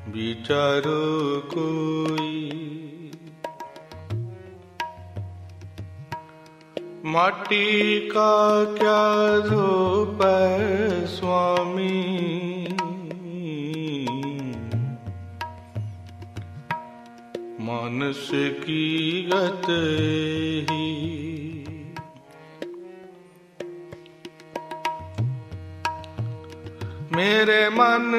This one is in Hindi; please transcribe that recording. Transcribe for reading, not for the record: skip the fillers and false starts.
विचारो कोई। माटी का क्या धूप है स्वामी, मानस की गत ही। मेरे मन